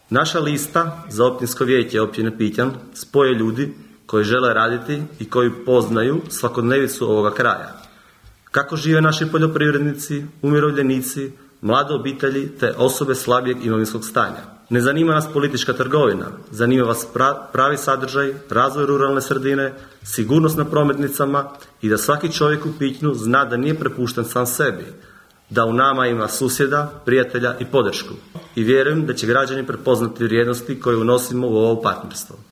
Naša lista za općinsko vijeće općine Pićan spoje ljudi koji žele raditi i koji poznaju svakodnevicu ovoga kraja. Kako žive naši poljoprivrednici, umirovljenici, mlade obitelji te osobe slabijeg imovinskog stanja. Ne zanima nas politička trgovina, zanima vas pravi sadržaj, razvoj ruralne sredine, sigurnost na prometnicama i da svaki čovjek u Pićnu zna da nije prepušten sam sebi, da u nama ima susjeda, prijatelja i podršku. I vjerujem da će građani prepoznati vrijednosti koje unosimo u ovo partnerstvo.